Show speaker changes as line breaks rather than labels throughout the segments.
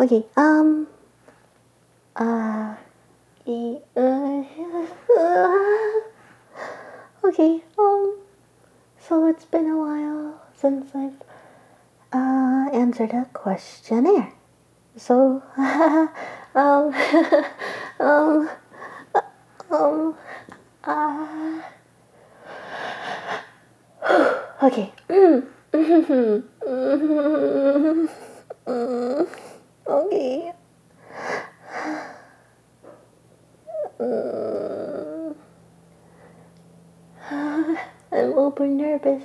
Okay, uh, e- uh, okay, so it's been a while since I've, answered a questionnaire. So, um, um, um, uh, okay. Okay. I'm over nervous.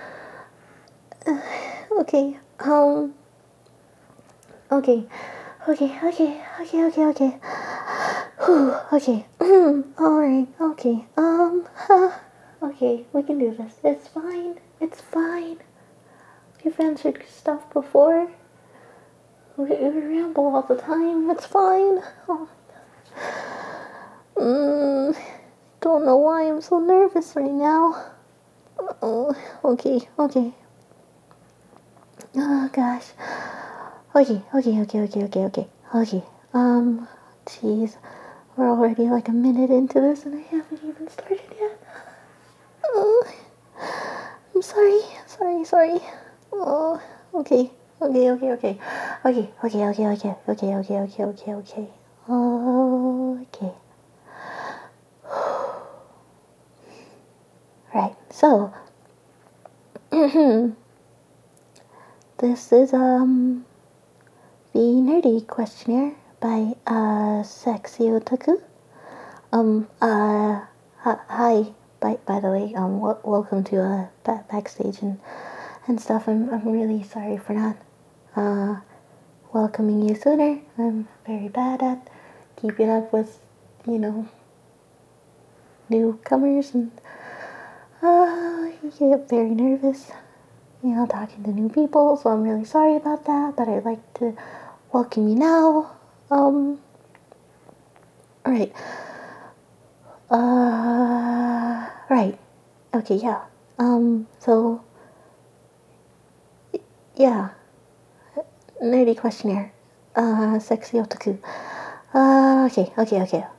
Okay. Okay. Okay. Whew, okay. Alright. Okay. Okay. We can do this. It's fine. It's fine. You've answered stuff before. We ramble all the time. It's fine. Oh. Don't know why I'm so nervous right now. Oh, okay. Oh gosh. Okay. Jeez. We're already like a minute into this and I haven't even started yet. Oh, I'm sorry. Oh, okay. Okay. Okay. Right. So, this is the nerdy questionnaire by Sexy Otaku. Hi. By the way, welcome to backstage and stuff. I'm really sorry for not welcoming you sooner. I'm very bad at keeping up with, newcomers and you get very nervous, talking to new people. So I'm really sorry about that. But I'd like to welcome you now. Alright. Right. Okay, yeah. So, yeah. Nerdy questionnaire. Sexy otaku. Okay.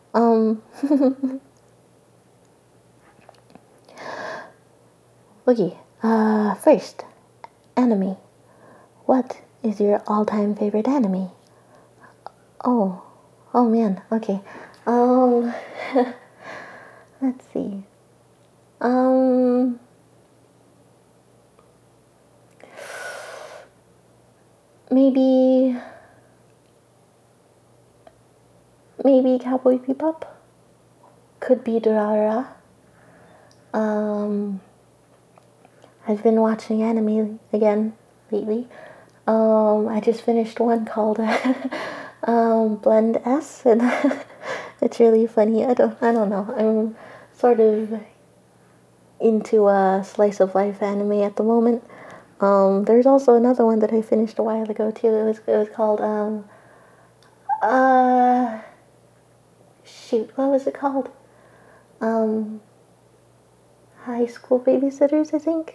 Okay. First, anime. What is your all-time favorite anime? Oh man. Okay. Um, let's see. Um, maybe Cowboy Bebop. Could be Durarara. I've been watching anime again lately. I just finished one called Blend S, and it's really funny. I don't know. I'm sort of into a slice of life anime at the moment. There's also another one that I finished a while ago too. It was called shoot, what was it called? High School Babysitters, I think.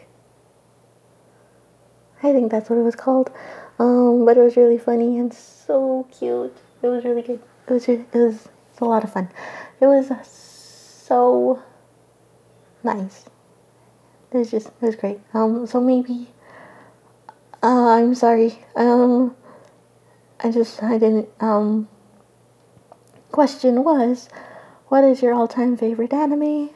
I think that's what it was called. But it was really funny and so cute. It was really good. It was a lot of fun. It was so nice. It was great. So maybe, I'm sorry. I didn't, question was, what is your all-time favorite anime?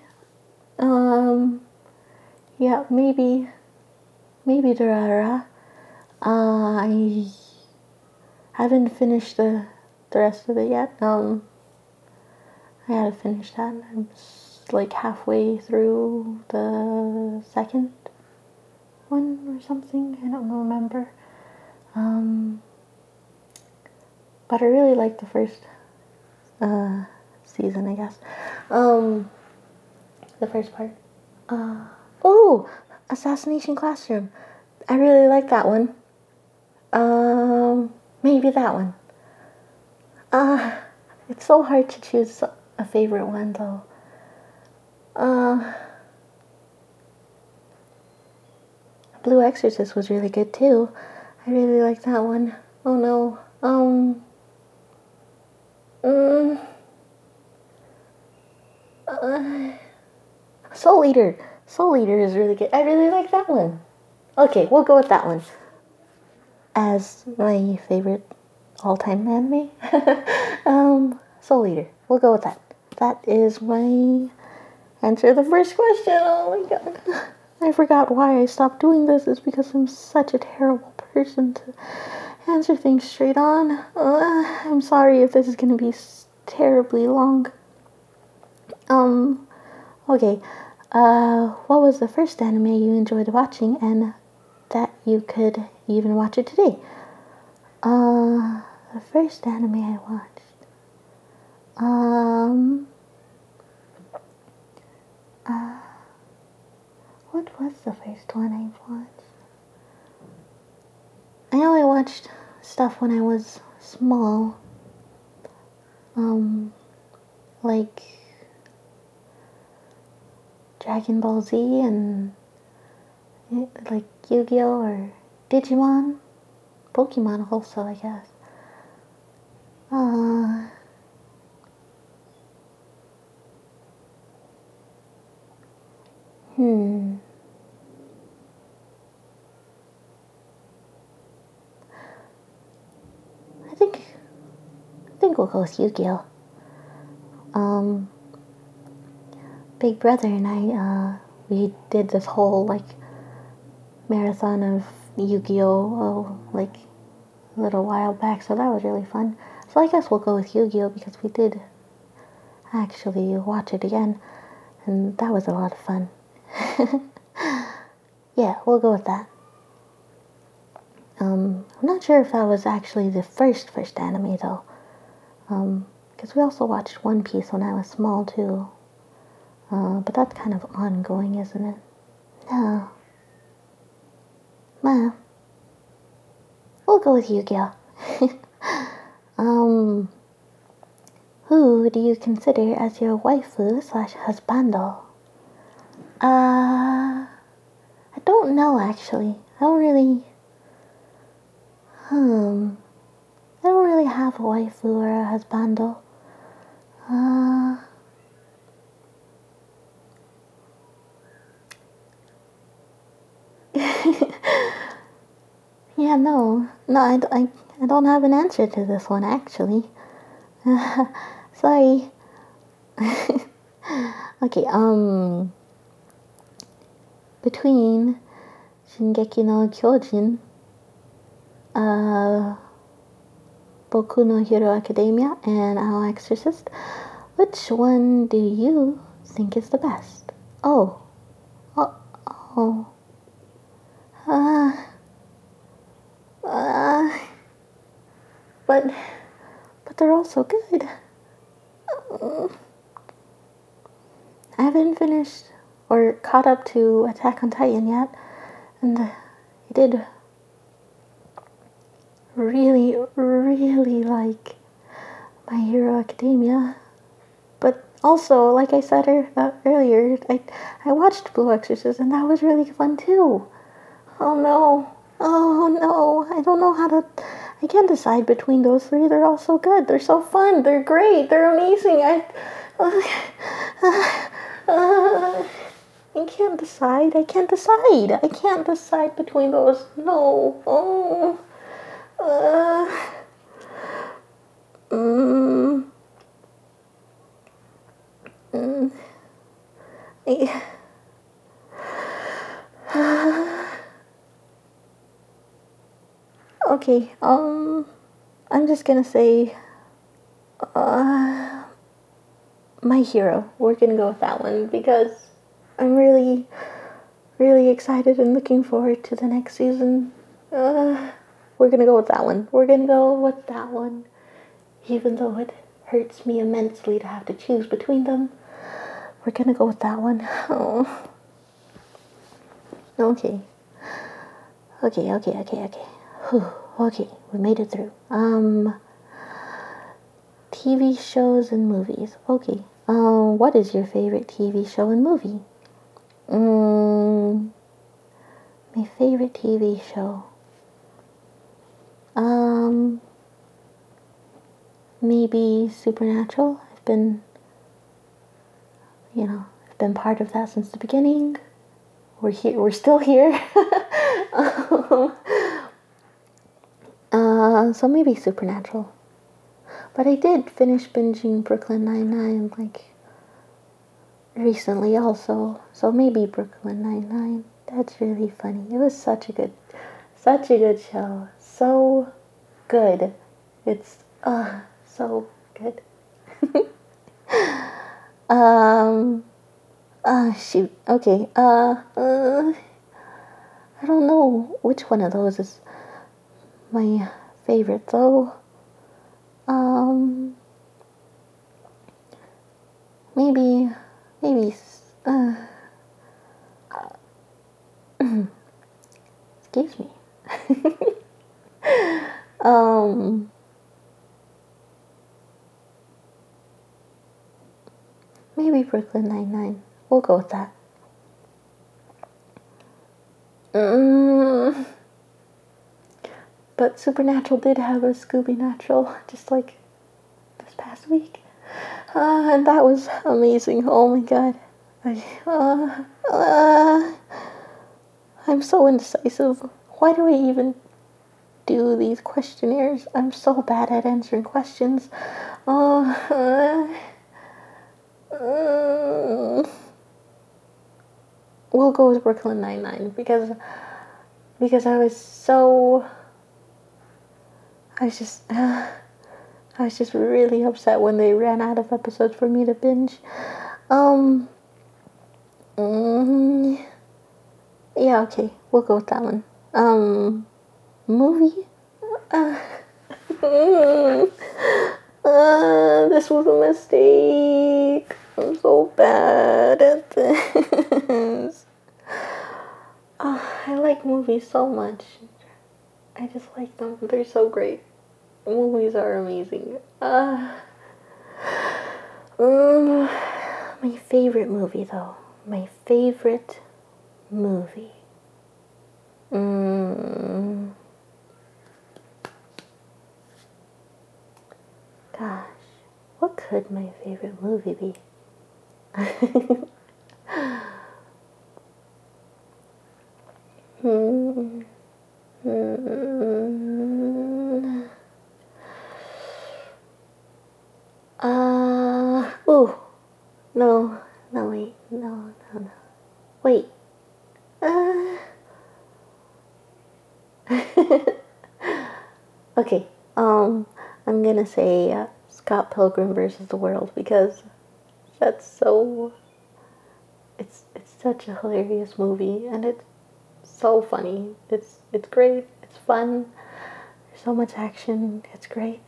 Yeah, maybe Durara. I haven't finished the rest of it yet. I gotta finish that. I'm like halfway through the second one or something. I don't remember. But I really liked the first season, I guess. The first part. Oh, Assassination Classroom. I really like that one. Maybe that one. It's so hard to choose a favorite one though. Blue Exorcist was really good too. I really like that one. Oh no. Um, mm, uh, Soul Eater. Soul Eater is really good. I really like that one. Okay, we'll go with that one as my favorite all-time anime. Soul Eater. We'll go with that. That is my answer to the first question. Oh my god. I forgot why I stopped doing this. It's because I'm such a terrible person to answer things straight on. I'm sorry if this is going to be terribly long. Okay. What was the first anime you enjoyed watching and that you could even watch it today? The first anime I watched. What was the first one I watched? I know I watched stuff when I was small. Like Dragon Ball Z and like Yu-Gi-Oh! Or Digimon. Pokemon also, I guess. I think we'll go with Yu-Gi-Oh! Big Brother and I, we did this whole like marathon of Yu-Gi-Oh! Like a little while back, so that was really fun. So I guess we'll go with Yu-Gi-Oh! Because we did actually watch it again, and that was a lot of fun. Yeah, we'll go with that. I'm not sure if that was actually the first anime though, because we also watched One Piece when I was small too. But that's kind of ongoing, isn't it? No. Well, we'll go with Yu-Gi-Oh! Who do you consider as your waifu slash husbando? I don't know actually. I don't really have a waifu or a husbando. Yeah, no, I don't have an answer to this one actually. Sorry. Okay, between Shingeki no Kyojin, Boku no Hero Academia, and Our Exorcist, which one do you think is the best? Oh, oh, oh, uh, uh, but they're all so good. I haven't finished or caught up to Attack on Titan yet, and I did really, really like My Hero Academia. But also, like I said earlier, I watched Blue Exorcist, and that was really fun too. Oh no. Oh no. I don't know how to. I can't decide between those three. They're all so good. They're so fun. They're great. They're amazing. I can't decide. I can't decide. I can't decide between those. No. Oh. Mm, mm, eh. Okay. I'm just gonna say, My Hero. We're gonna go with that one because I'm really, really excited and looking forward to the next season. We're gonna go with that one. We're gonna go with that one. Even though it hurts me immensely to have to choose between them, we're gonna go with that one. Oh. Okay. Okay. Whew. Okay, we made it through. TV shows and movies. Okay. What is your favorite TV show and movie? My favorite TV show. maybe Supernatural. I've been, I've been part of that since the beginning. We're here. We're still here. So maybe Supernatural. But I did finish binging Brooklyn Nine-Nine like recently also. So maybe Brooklyn Nine-Nine. That's really funny. It was such a good show. So good. It's so good. Shoot. Okay. I don't know which one of those is my favorite though. Maybe, excuse me. Maybe Brooklyn Nine-Nine. We'll go with that. But Supernatural did have a Scooby Natural, just like this past week. And that was amazing. Oh my god. I'm so indecisive. Why do I even do these questionnaires? I'm so bad at answering questions. We'll go with Brooklyn Nine-Nine because I was just really upset when they ran out of episodes for me to binge. Yeah, okay, we'll go with that one. Movie? This was a mistake. I'm so bad at this. I like movies so much. I just like them. They're so great. Movies are amazing. My favorite movie, though. My favorite movie. Gosh, what could my favorite movie be? Ooh, no, wait, no. Wait, okay, I'm gonna say Scott Pilgrim versus the World because that's so, it's such a hilarious movie and it's so funny. It's great, it's fun, there's so much action, it's great.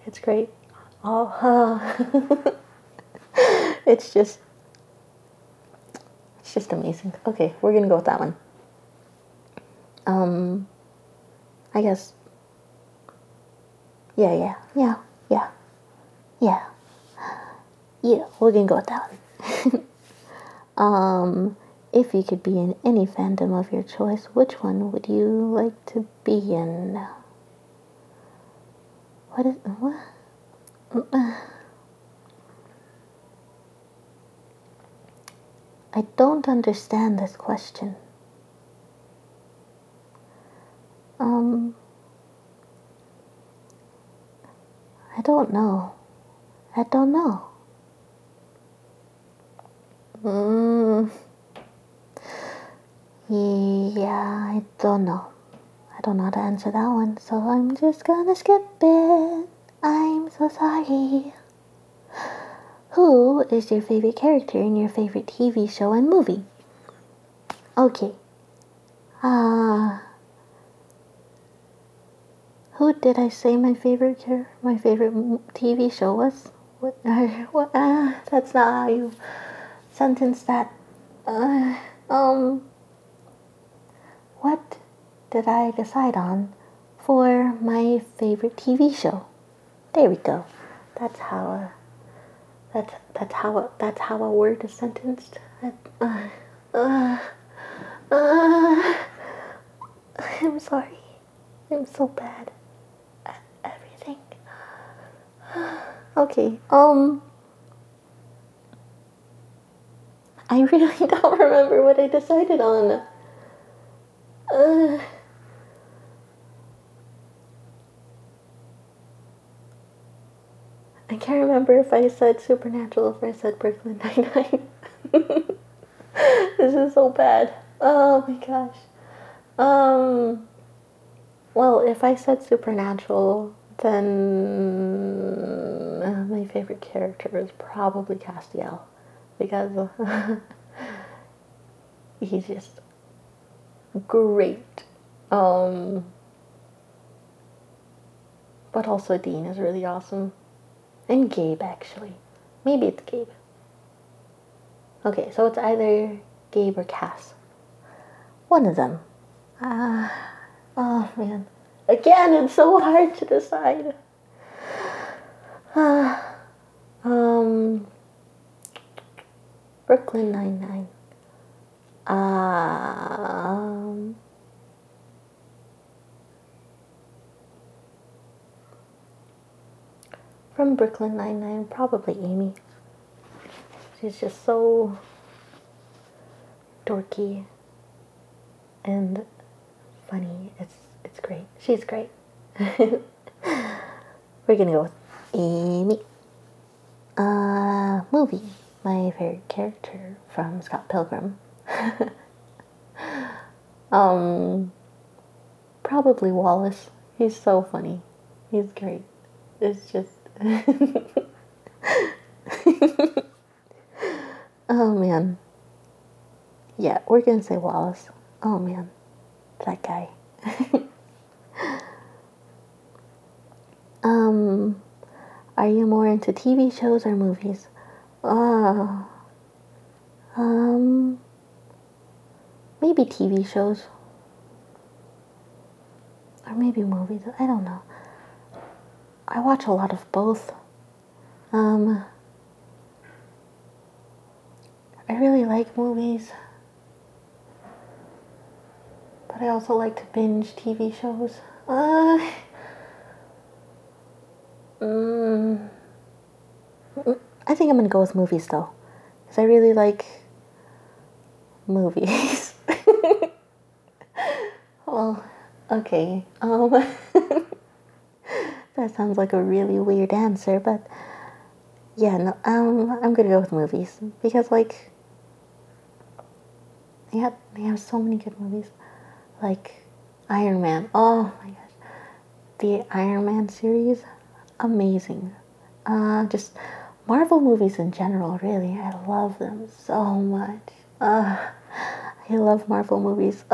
Oh, it's just amazing. Okay, we're gonna go with that one. I guess. Yeah. We're gonna go with that one. If you could be in any fandom of your choice, which one would you like to be in? What? I don't understand this question. I don't know. Yeah, I don't know. I don't know how to answer that one, so I'm just gonna skip it. I'm so sorry. Who is your favorite character in your favorite TV show and movie? Okay. Who did I say my favorite TV show was? What? That's not how you sentence that. What did I decide on for my favorite TV show? There we go. That's how a word is sentenced. I'm sorry. I'm so bad at everything. Okay. I really don't remember what I decided on. Uh, I can't remember if I said Supernatural or if I said Brooklyn Nine-Nine. This is so bad. Oh my gosh. Um, well, if I said Supernatural, then my favorite character is probably Castiel because he's just great. But also Dean is really awesome. And Gabe, actually. Maybe it's Gabe. Okay, so it's either Gabe or Cass. One of them. Oh man. Again, it's so hard to decide. Um, Brooklyn Nine-Nine. From Brooklyn Nine-Nine, probably Amy. She's just so dorky and funny. It's great. She's great. We're gonna go with Amy. Movie. My favorite character from Scott Pilgrim. Probably Wallace. He's so funny. He's great. It's just oh man. Yeah, we're gonna say Wallace. Oh man. That guy. Are you more into TV shows or movies? Uh, maybe TV shows. Or maybe movies. I don't know. I watch a lot of both. I really like movies. But I also like to binge TV shows. I think I'm gonna go with movies though. Because I really like movies. Well, okay. That sounds like a really weird answer, but yeah, no, I'm gonna go with movies because like they have so many good movies, like Iron Man. Oh my gosh, the Iron Man series, amazing. Just Marvel movies in general, really, I love them so much. I love Marvel movies.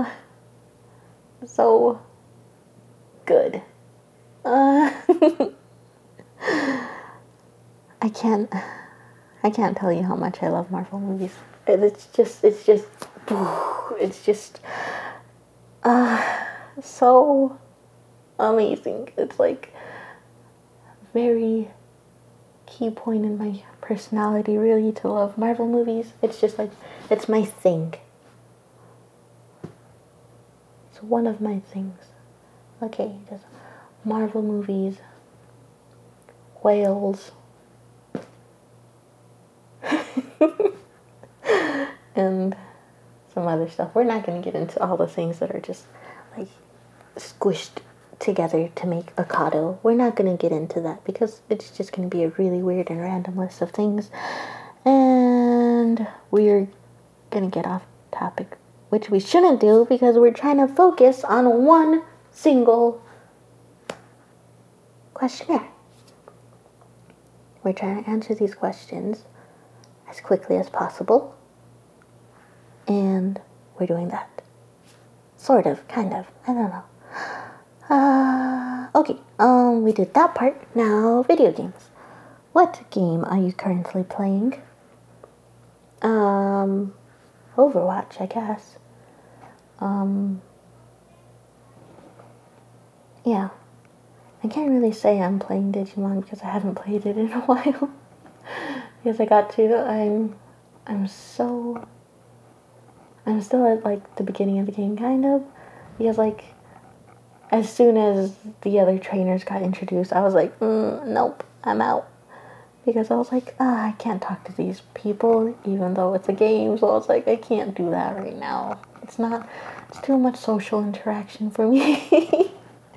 So good. Uh, I can't I can't tell you how much I love Marvel movies. It's just so amazing. It's like very key point in my personality really to love Marvel movies. It's just like it's my thing. It's one of my things. Okay, just Marvel movies, whales, and some other stuff. We're not going to get into all the things that are just like squished together to make Ocado. We're not going to get into that because it's just going to be a really weird and random list of things. And we're going to get off topic, which we shouldn't do because we're trying to focus on one single questionnaire. We're trying to answer these questions as quickly as possible. And we're doing that. Sort of, kind of. I don't know. Okay, we did that part. Now, video games. What game are you currently playing? Overwatch, I guess. Yeah. I can't really say I'm playing Digimon because I haven't played it in a while. Because I'm still at like the beginning of the game, kind of. Because like, as soon as the other trainers got introduced, I was like, nope, I'm out. because I was like, I can't talk to these people even though it's a game. So I was like, I can't do that right now. It's too much social interaction for me.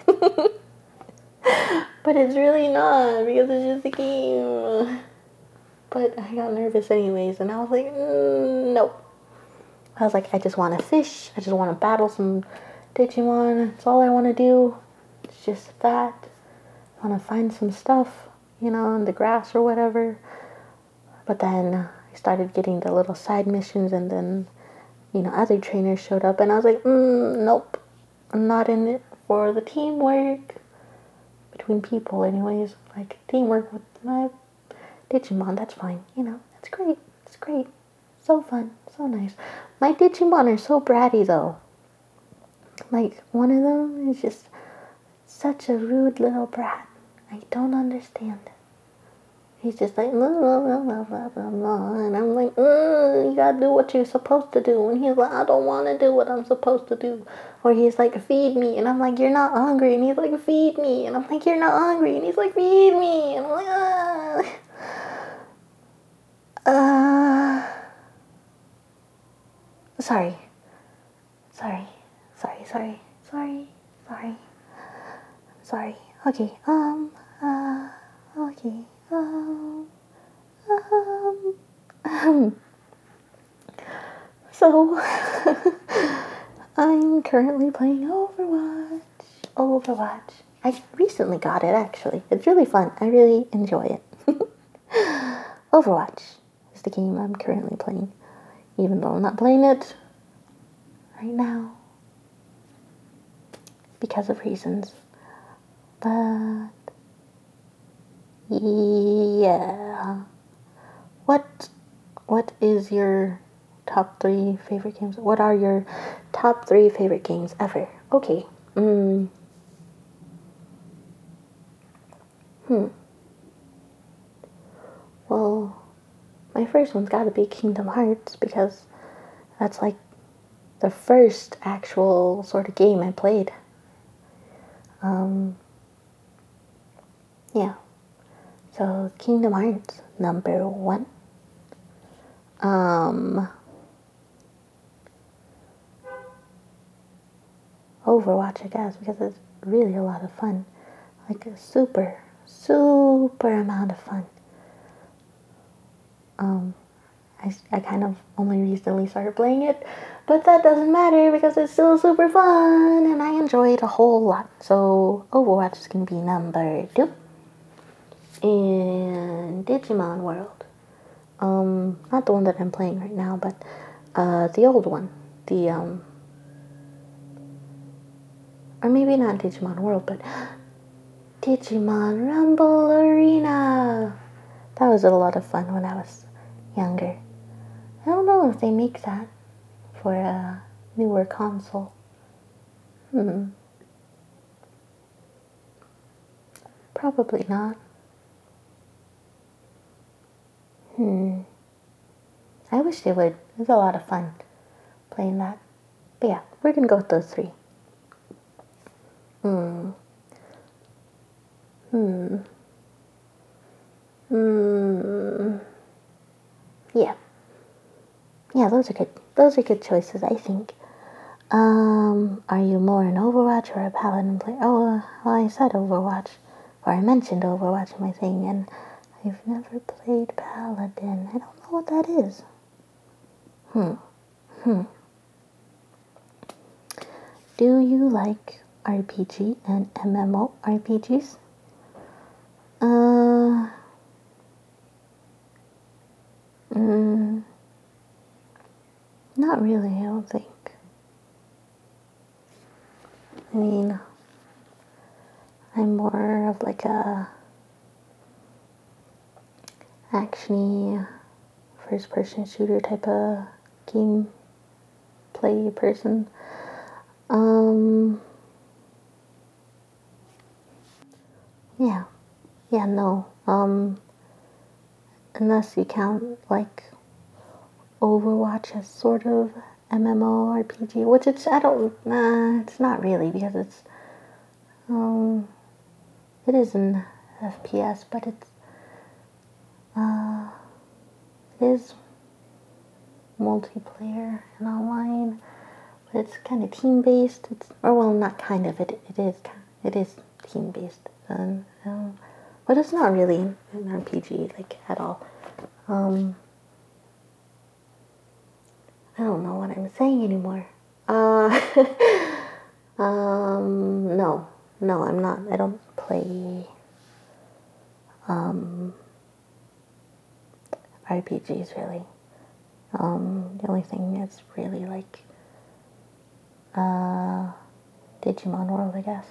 But it's really not because it's just a game. But I got nervous anyways, and I was like, nope. I was like, I just want to fish. I just want to battle some Digimon. That's all I want to do. It's just that. I want to find some stuff, in the grass or whatever. But then I started getting the little side missions, and then, other trainers showed up, and I was like, nope. I'm not in it for the teamwork. Between people, anyways. Like, teamwork with my Digimon, that's fine. That's great. It's great. So fun. So nice. My Digimon are so bratty, though. Like, one of them is just such a rude little brat. I don't understand. He's just like, blah, blah, blah, blah, blah, blah. And I'm like, you gotta do what you're supposed to do. And he's like, I don't want to do what I'm supposed to do. Or he's like, feed me. And I'm like, you're not hungry. And he's like, feed me. And I'm like, you're not hungry. And he's like, feed me. And I'm like, sorry. Sorry. Okay, okay, so, I'm currently playing Overwatch. I recently got it, actually. It's really fun. I really enjoy it. Overwatch is the game I'm currently playing, even though I'm not playing it right now because of reasons. But yeah, what is your top 3 favorite games? What are your top 3 favorite games ever? Okay. Well, my first one's got to be Kingdom Hearts because that's like the first actual sort of game I played. Yeah. So Kingdom Hearts number 1. Overwatch, I guess, because it's really a lot of fun. Like a super amount of fun. I kind of only recently started playing it, but that doesn't matter because it's still super fun and I enjoy it a whole lot. So Overwatch is going to be number 2. And Digimon World. Not the one that I'm playing right now, but the old one. Or maybe not Digimon World, but Digimon Rumble Arena. That was a lot of fun when I was younger. I don't know if they make that for a newer console. Probably not. I wish they would. It was a lot of fun playing that. But yeah, we're gonna go with those 3. Yeah. Yeah, those are good. Those are good choices, I think. Are you more an Overwatch or a Paladin player? Oh, well, I said Overwatch. Or I mentioned Overwatch in my thing, and I've never played Paladin. I don't know what that is. Do you like RPG and MMORPGs? Not really, I don't think. I mean, I'm more of like a actiony first-person shooter type of game play person. Yeah, no. Unless you count like Overwatch as sort of MMORPG, which it's it's not really because it is an FPS, but It is multiplayer and online, but it's kind of team-based. Well, not kind of. It is team-based, and but it's not really an RPG like at all. I don't know what I'm saying anymore. No, I'm not. I don't play RPGs really. The only thing is really like Digimon World, I guess.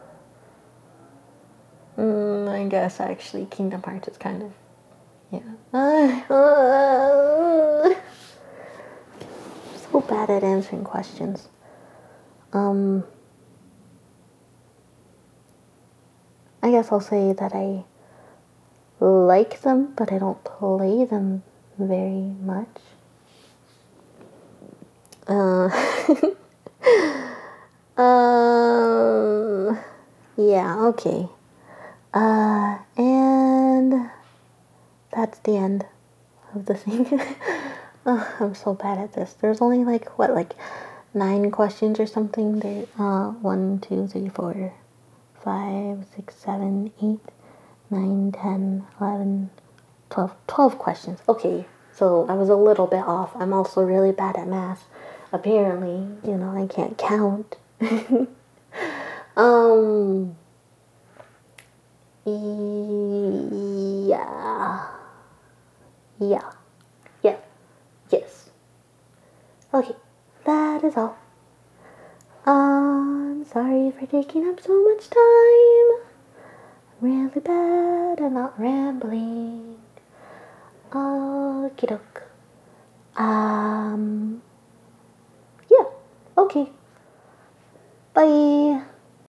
I guess actually Kingdom Hearts is kind of, yeah. So bad at answering questions. I guess I'll say that I like them, but I don't play them very much. Yeah, okay. And that's the end of the thing. I'm so bad at this. There's only like 9 questions or something. There, 1, 2, 3, 4, 5, 6, 7, 8, 9, 10, 11, 12. 12 questions. Okay, so I was a little bit off. I'm also really bad at math. Apparently, I can't count. um, yeah. Yeah. Yeah. Yes. Okay, that is all. I'm sorry for taking up so much time. I'm really bad at not rambling. Okie doke. Yeah. Okay. Bye.